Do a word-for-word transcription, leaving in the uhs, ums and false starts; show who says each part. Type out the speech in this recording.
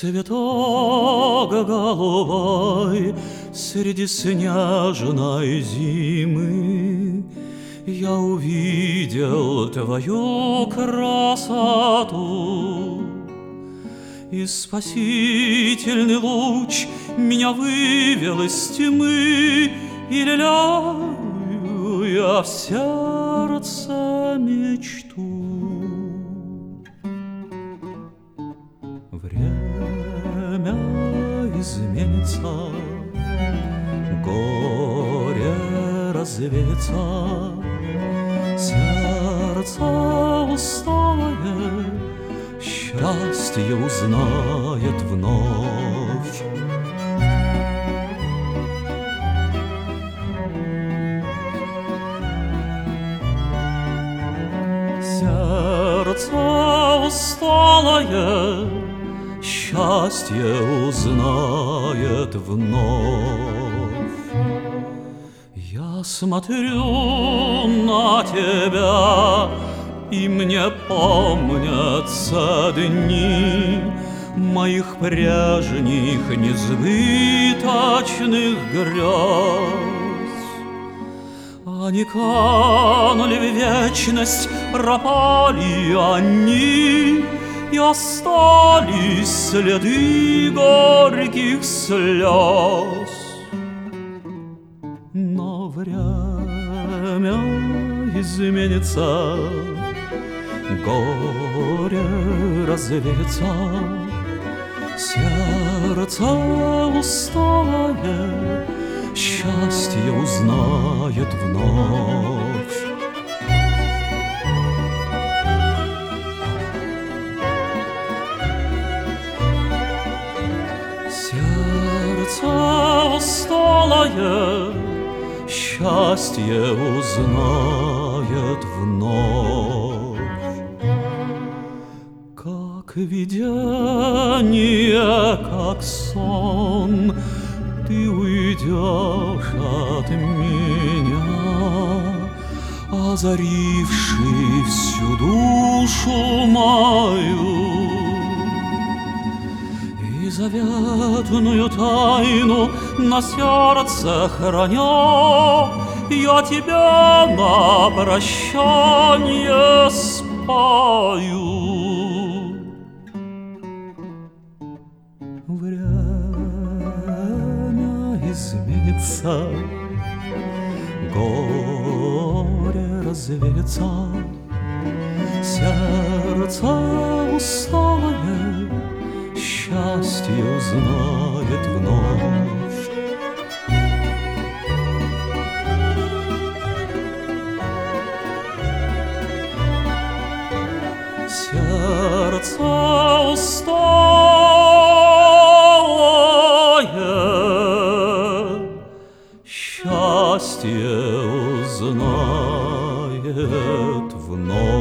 Speaker 1: Цветок голубой среди снежной зимы я увидел твою красоту, и спасительный луч меня вывел из тьмы, и лелею я в сердце мечту. Время изменится, горе развеется, сердце усталое счастье узнает вновь. Сердце усталое счастье узнает вновь. Я смотрю на тебя, и мне помнятся дни моих прежних несбыточных грез. Они канули в вечность, пропали они, и остались следы горьких слез. Но время изменится, горе развеется, сердце усталое счастье узнает вновь. Сердце усталое счастье узнает вновь. Как видение, как сон, ты уйдешь от меня, озаривший всю душу мою. И заветную тайну на сердце храня, я тебя на прощанье спою. Время изменится, горе развеется, сердце усталое счастье узнает вновь. Сердце усталое счастье узнает вновь.